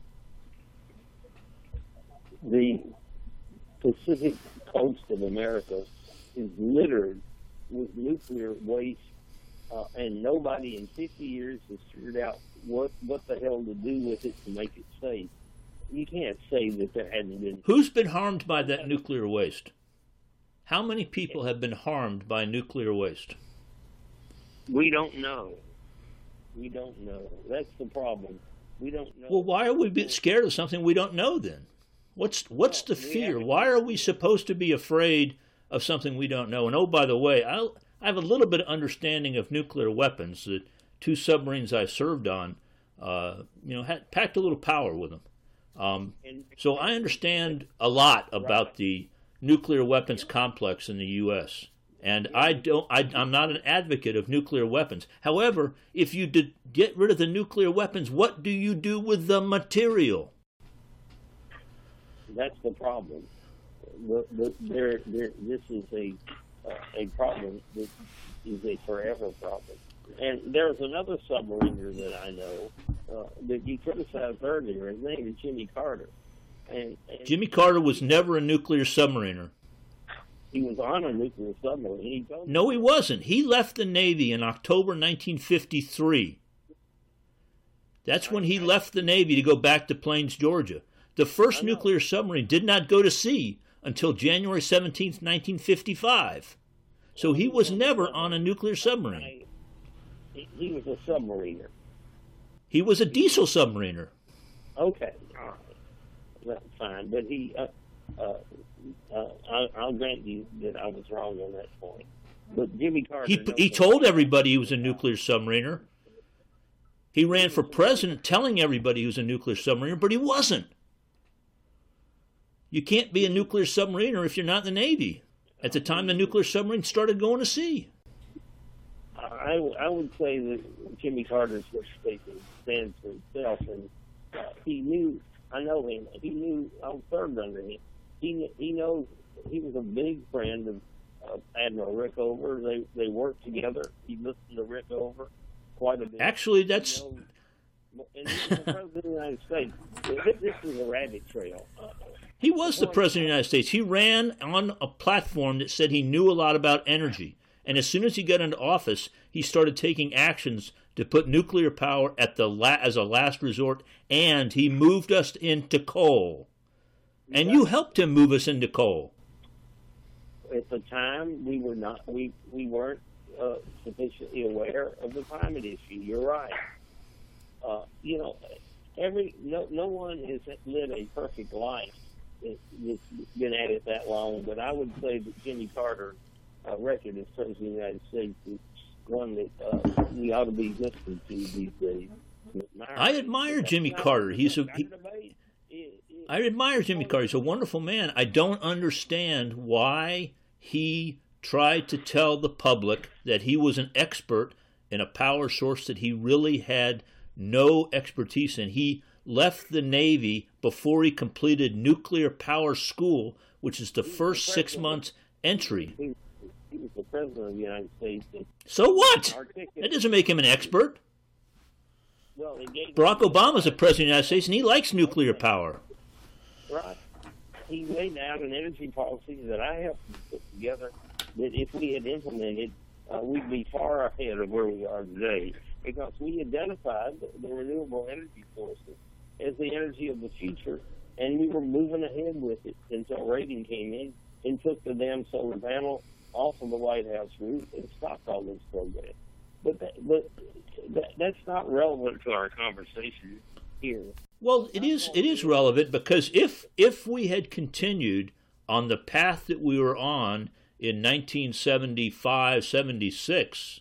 The Pacific coast of America is littered with nuclear waste. Uh, and nobody in fifty years has figured out what what the hell to do with it to make it safe. You can't say that there hasn't been. Who's been harmed by that nuclear waste? How many people have been harmed by nuclear waste? We don't know. We don't know. That's the problem. We don't know. Well, why are we being scared of something we don't know then? What's what's the fear? Why are we supposed to be afraid of something we don't know? And oh, by the way, I'll. I have a little bit of understanding of nuclear weapons. The two submarines I served on, uh, you know, had packed a little power with them. Um, so I understand a lot about the nuclear weapons complex in the U S And I don't. I, I'm not an advocate of nuclear weapons. However, if you did get rid of the nuclear weapons, what do you do with the material? That's the problem. The, the, there, there, this is a Uh, a problem that is a forever problem. And there's another submariner that I know uh, that you criticized earlier. His name is Jimmy Carter. And, and Jimmy Carter was never a nuclear submariner. He was on a nuclear submarine. He told no, he wasn't. He left the Navy in October nineteen fifty-three. That's when he left the Navy to go back to Plains, Georgia. The first nuclear submarine did not go to sea until January seventeenth, nineteen fifty-five. So he was never on a nuclear submarine. He was a submariner. He was a diesel submariner. Okay, all right. That's fine. But he, uh, uh, uh, I'll, I'll grant you that I was wrong on that point. But Jimmy Carter... He, he told everybody he was a nuclear submariner. He ran for president telling everybody he was a nuclear submariner, but he wasn't. You can't be a nuclear submariner if you're not in the Navy. At the time the nuclear submarine started going to sea. I, I would say that Jimmy Carter's was speaking stands for himself, and uh, he knew. I know him. He knew I was served under him. He he knows he was a big friend of uh, Admiral Rickover. They they worked together. He listened to Rickover quite a bit. Actually, that's. You know, and he was the president of the United States. This, this was a rabbit trail. Uh, He was the president of the United States. He ran on a platform that said he knew a lot about energy. And as soon as he got into office, he started taking actions to put nuclear power at the la- as a last resort, and he moved us into coal. And you helped him move us into coal. At the time, we were not. We we weren't uh, sufficiently aware of the climate issue. You're right. Uh, you know, every no no one has lived a perfect life that's been at it that long, but I would say that Jimmy Carter's uh, record as President of the United States is one that uh, we ought to be listening to these days. I admire Jimmy Carter. He's a. He, I admire Jimmy Carter. He's a wonderful man. I don't understand why he tried to tell the public that he was an expert in a power source that he really had no expertise in. He left the Navy before he completed nuclear power school, which is the first six months entry. He, he was the president of the United States. So what? That doesn't make him an expert. Well, he gave Barack Obama's the president of the United States, and he likes nuclear power. Right. He laid out an energy policy that I helped him put together that if we had implemented, uh, we'd be far ahead of where we are today, because we identified the, the renewable energy sources as the energy of the future, and we were moving ahead with it until Reagan came in and took the damn solar panel off of the White House roof and stopped all this program. But, that, but that, that's not relevant to our conversation here. Well, it is. It is relevant because if if we had continued on the path that we were on in nineteen seventy-five, seventy-six,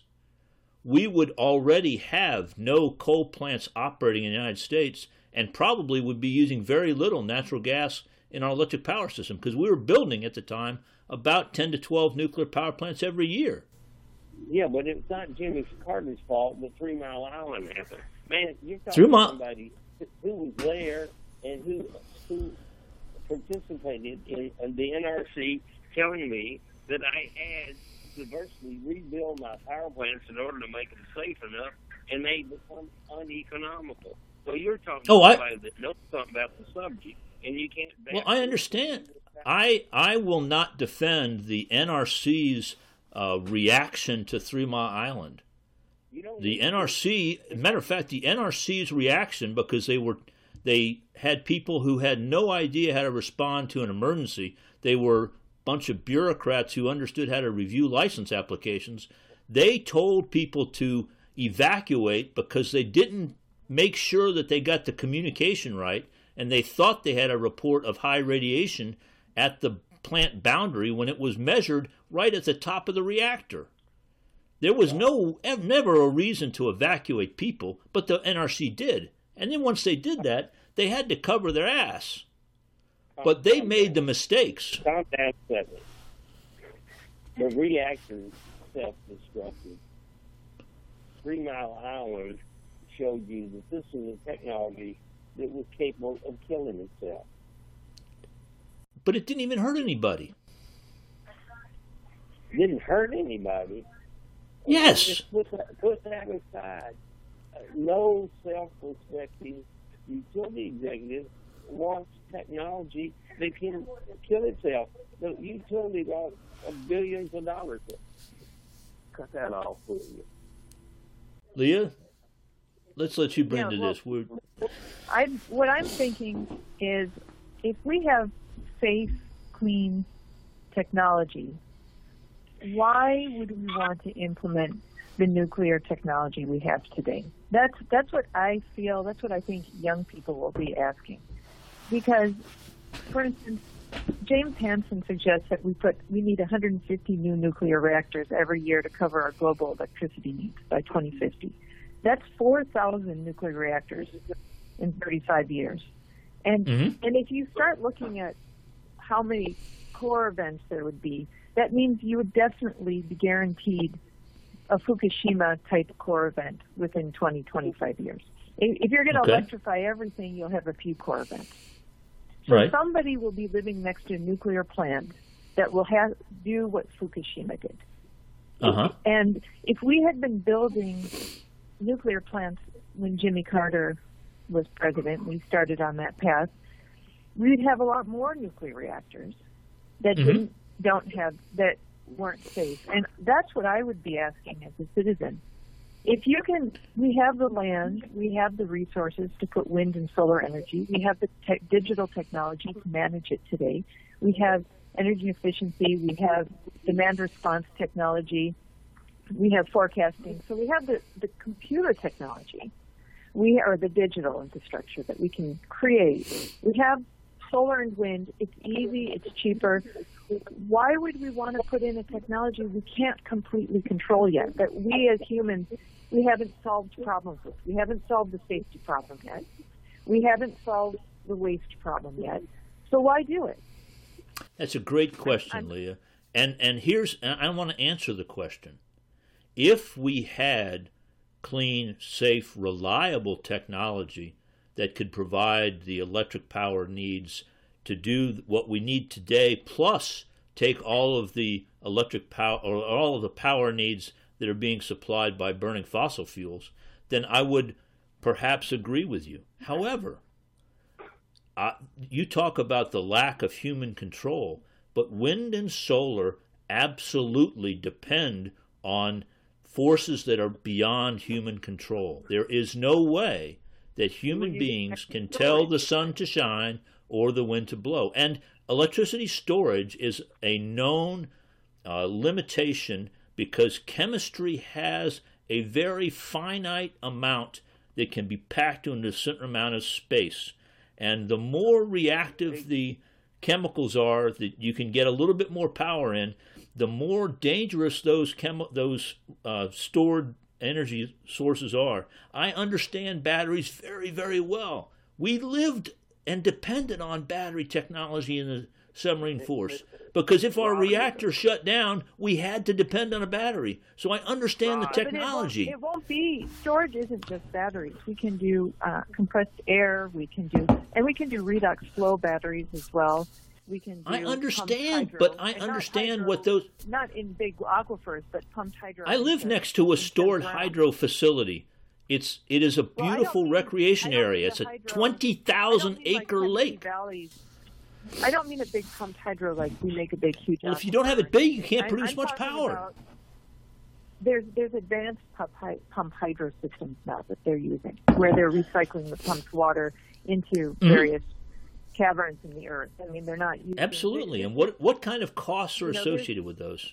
we would already have no coal plants operating in the United States, and probably would be using very little natural gas in our electric power system, because we were building at the time about ten to twelve nuclear power plants every year. Yeah, but it's not Jimmy Carter's fault that Three Mile Island happened. Man, you're talking Three about somebody who was there and who who participated in, in the N R C telling me that I had to virtually rebuild my power plants in order to make them safe enough, and they become uneconomical. So you're talking oh, about I, somebody that knows something about the subject, and you can't... Well, I understand. I I will not defend the N R C's uh, reaction to Three Mile Island. The N R C, matter of fact, the N R C's reaction, because they were they had people who had no idea how to respond to an emergency. They were a bunch of bureaucrats who understood how to review license applications. They told people to evacuate because they didn't make sure that they got the communication right, and they thought they had a report of high radiation at the plant boundary when it was measured right at the top of the reactor. There was no never a reason to evacuate people, but the N R C did. And then once they did that, they had to cover their ass. But they made the mistakes. Calm down, seven. The reactor is self-destructive. Three Mile Island showed you that this is a technology that was capable of killing itself. But it didn't even hurt anybody. It didn't hurt anybody. Yes. Just put that, put that aside. Uh, no self-respecting utility executive wants technology that can kill itself. The utility lost billions of dollars. Cut that off for you. Leah, let's let you bring Yeah, to well, this. We're... I what I'm thinking is, if we have safe, clean technology, why would we want to implement the nuclear technology we have today? That's that's what I feel. That's what I think young people will be asking. Because, for instance, James Hansen suggests that we put we need one hundred fifty new nuclear reactors every year to cover our global electricity needs by twenty fifty. That's four thousand nuclear reactors in thirty-five years. And Mm-hmm. and if you start looking at how many core events there would be, that means you would definitely be guaranteed a Fukushima-type core event within twenty, twenty-five years. If, if you're going to Okay. electrify everything, you'll have a few core events. So Right. somebody will be living next to a nuclear plant that will have do what Fukushima did. Uh-huh. And if we had been building nuclear plants when Jimmy Carter was president, we started on that path, we'd have a lot more nuclear reactors that Mhm. didn't, don't have, that weren't safe. And that's what I would be asking as a citizen. If you can, we have the land, we have the resources to put wind and solar energy, we have the te- digital technology to manage it today, we have energy efficiency, we have demand response technology, we have forecasting, so we have the, the computer technology, we are the digital infrastructure that we can create. We have solar and wind, it's easy, it's cheaper. Why would we want to put in a technology we can't completely control yet, that we as humans, we haven't solved problems with? We haven't solved the safety problem yet. We haven't solved the waste problem yet. So why do it? That's a great question, I'm- Leah. And and here's I want to answer the question. If we had clean, safe, reliable technology that could provide the electric power needs to do what we need today, plus take all of the electric power or all of the power needs that are being supplied by burning fossil fuels, then I would perhaps agree with you. However, uh, you talk about the lack of human control, but wind and solar absolutely depend on forces that are beyond human control. There is no way that human beings can tell the sun to shine or the wind to blow. And electricity storage is a known uh, limitation because chemistry has a very finite amount that can be packed into a certain amount of space. And the more reactive the chemicals are that you can get a little bit more power in, the more dangerous those chemi- those uh, stored energy sources are. I understand batteries very, very well. We lived and depended on battery technology in the submarine force because if our reactor shut down, we had to depend on a battery. So I understand the But it won't- technology. It won't, be, storage isn't just batteries. We can do uh, compressed air, we can do, and we can do redox flow batteries as well. We can do I pumped understand, hydro, but I and not understand hydro- what those... Not in big aquifers, but pumped hydro. I live into- next to a into stored ground. hydro facility. It's it is a Well, I don't beautiful mean- recreation I don't area. mean It's the a hydro- twenty I thousand don't mean like acre Tennessee lake. Valleys. I don't mean a big pumped hydro like we make a big huge. Well, if you don't have it aquifer. big, you can't I'm- produce I'm much talking power. about- There's there's advanced pump, hy- pump hydro systems now that they're using, where they're recycling the pumped water into Mhm. various caverns in the earth. I mean, they're not using Absolutely. And what what kind of costs are You know, there's- associated with those?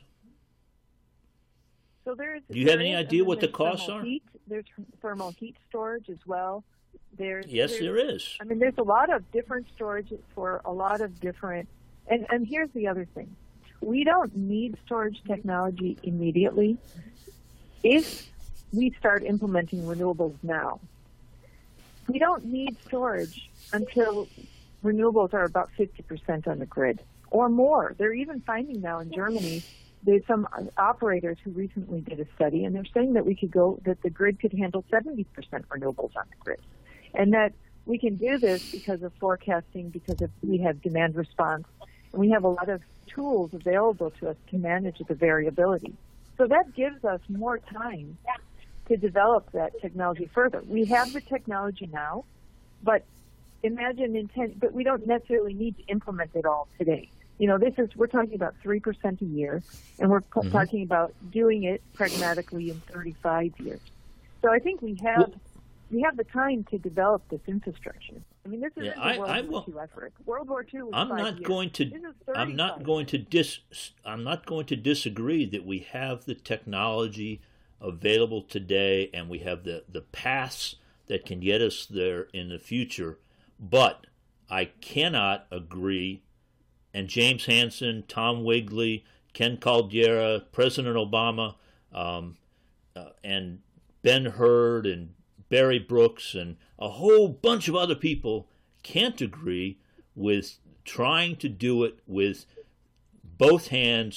So there's. Do you have there any is, idea and what the then there's costs thermal are? Heat. There's thermal heat storage as well. There's Yes, there's, there is. I mean, there's a lot of different storage for a lot of different. And and here's the other thing: we don't need storage technology immediately. If we start implementing renewables now, we don't need storage until renewables are about fifty percent on the grid or more. They're even finding now in Germany, there's some operators who recently did a study, and they're saying that we could go, that the grid could handle seventy percent renewables on the grid. And that we can do this because of forecasting, because of, we have demand response, and we have a lot of tools available to us to manage the variability. So that gives us more time to develop that technology further. We have the technology now, but imagine in ten, but we don't necessarily need to implement it all today. You know, this is, we're talking about three percent a year, and we're mm-hmm. talking about doing it pragmatically in thirty-five years. So I think we have, well, we have the time to develop this infrastructure. I mean, this is yeah, a I, World I War will, Two effort. World War Two was I'm five not years. going to, This is I'm not going to dis, I'm not going to disagree that we have the technology available today, and we have the, the paths that can get us there in the future. But I cannot agree, and James Hansen, Tom Wigley, Ken Caldera, President Obama, um, uh, and Ben Hurd, and Barry Brooks, and a whole bunch of other people can't agree with trying to do it with both hands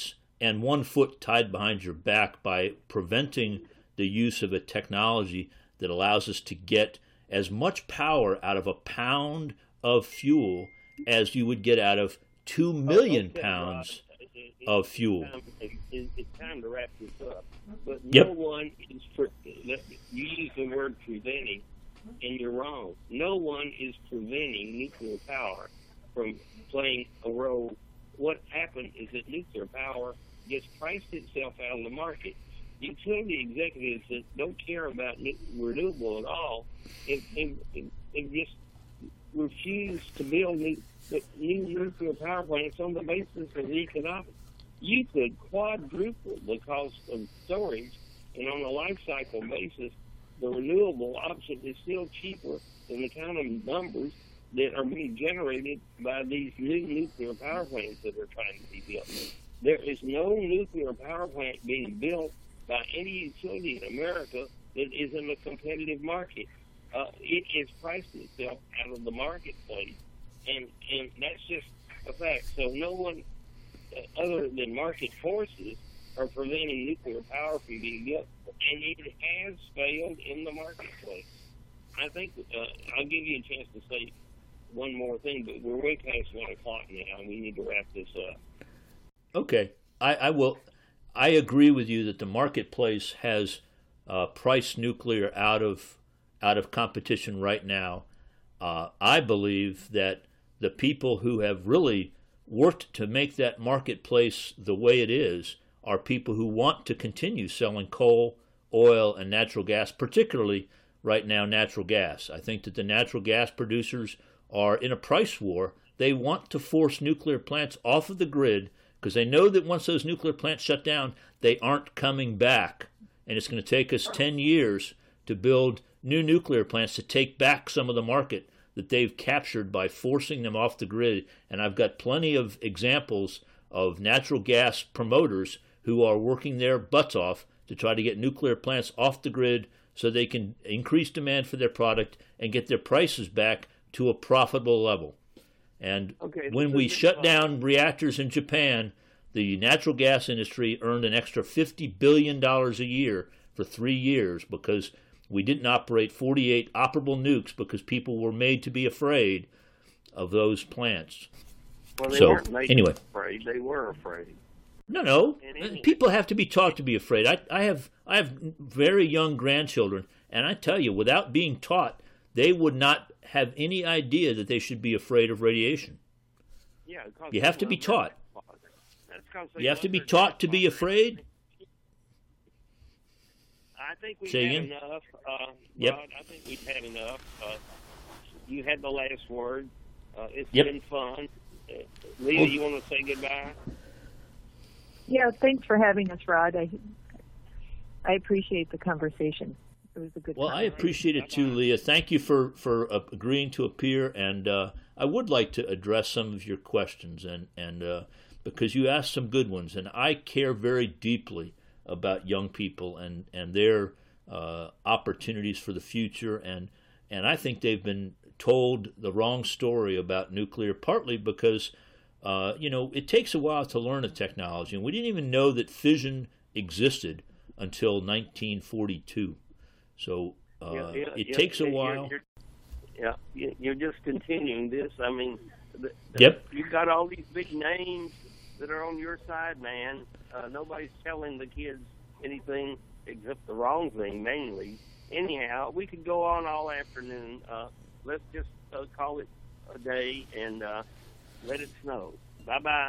and one foot tied behind your back by preventing the use of a technology that allows us to get as much power out of a pound of fuel as you would get out of two million okay, pounds Rod, it, it, of fuel. It's time, it, it's time to wrap this up. But Yep. no one is, pre- you use the word preventing, and you're wrong. No one is preventing nuclear power from playing a role. What happened is that nuclear power just priced itself out of the market. Utility executives that don't care about nu- renewable at all have, have, have just refused to build new, new nuclear power plants on the basis of economics. You could quadruple the cost of storage, and on a life cycle basis, the renewable option is still cheaper than the kind of numbers that are being generated by these new nuclear power plants that are trying to be built. There is no nuclear power plant being built by any utility in America that is in a competitive market. Uh, it has priced itself out of the marketplace, and, and that's just a fact. So no one uh, other than market forces are preventing nuclear power from being built, and it has failed in the marketplace. I think uh, I'll give you a chance to say one more thing, but we're way past one o'clock now, and we need to wrap this up. Okay, I, I will. I agree with you that the marketplace has uh, priced nuclear out of out of competition right now. Uh, I believe that the people who have really worked to make that marketplace the way it is are people who want to continue selling coal, oil, and natural gas, particularly right now natural gas. I think that the natural gas producers are in a price war. They want to force nuclear plants off of the grid because they know that once those nuclear plants shut down, they aren't coming back. And it's going to take us ten years to build new nuclear plants to take back some of the market that they've captured by forcing them off the grid. And I've got plenty of examples of natural gas promoters who are working their butts off to try to get nuclear plants off the grid so they can increase demand for their product and get their prices back to a profitable level. And Okay, when so we this- shut down reactors in Japan, the natural gas industry earned an extra fifty billion dollars a year for three years because we didn't operate forty-eight operable nukes because people were made to be afraid of those plants. Well, they So, weren't made anyway. afraid. They were afraid. No, no. And any- People have to be taught to be afraid. I, I have I have very young grandchildren, and I tell you, without being taught, they would not have any idea that they should be afraid of radiation. Yeah, 'cause You they have to be love taught. their grandfather. That's 'cause they You have love to be their taught to be grandfather. afraid. I think we've Say had again? enough. Uh, Yep. Rod, I think we've had enough. Uh, you had the last word. Uh, it's Yep. been fun. Uh, Leah, Well- you want to say goodbye? Yeah, thanks for having us, Rod. I I appreciate the conversation. It was a good Well, time. I appreciate it too, Leah. Thank you for for uh, agreeing to appear, and uh, I would like to address some of your questions, and and uh, because you asked some good ones, and I care very deeply about young people and and their uh, opportunities for the future, and and I think they've been told the wrong story about nuclear, partly because uh, you know it takes a while to learn a technology, and we didn't even know that fission existed until nineteen forty-two. So uh, Yeah, yeah, it yeah, takes a you're- while. You're, yeah, you- you're just continuing this. I mean, the, the, Yep. you've got all these big names that are on your side, man. Uh, nobody's telling the kids anything except the wrong thing, mainly. Anyhow, we could go on all afternoon. Uh, let's just uh, call it a day and uh, let it snow. Bye-bye.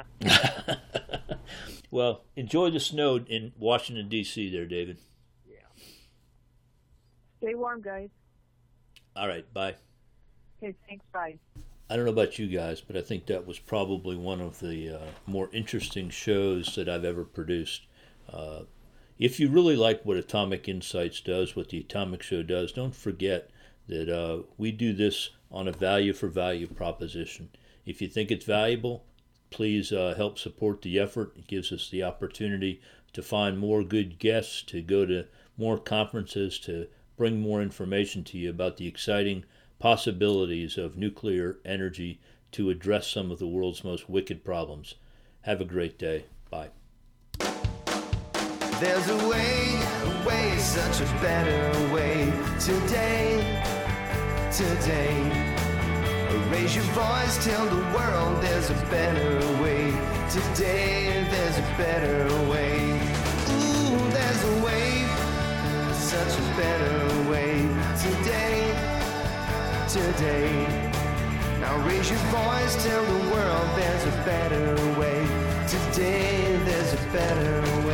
Well, enjoy the snow in Washington, D C there, David. Yeah. Stay warm, guys. All right, bye. Okay, thanks. Bye. I don't know about you guys, but I think that was probably one of the uh, more interesting shows that I've ever produced. Uh, if you really like what Atomic Insights does, what the Atomic Show does, don't forget that uh, we do this on a value for value proposition. If you think it's valuable, please uh, help support the effort. It gives us the opportunity to find more good guests, to go to more conferences, to bring more information to you about the exciting possibilities of nuclear energy to address some of the world's most wicked problems. Have a great day. Bye. There's a way, a way, such a better way. Today, today. Raise your voice, tell the world there's a better way. Today, there's a better way. Ooh, there's a way, such a better way. Today, today. Now raise your voice, tell the world there's a better way. Today, there's a better way.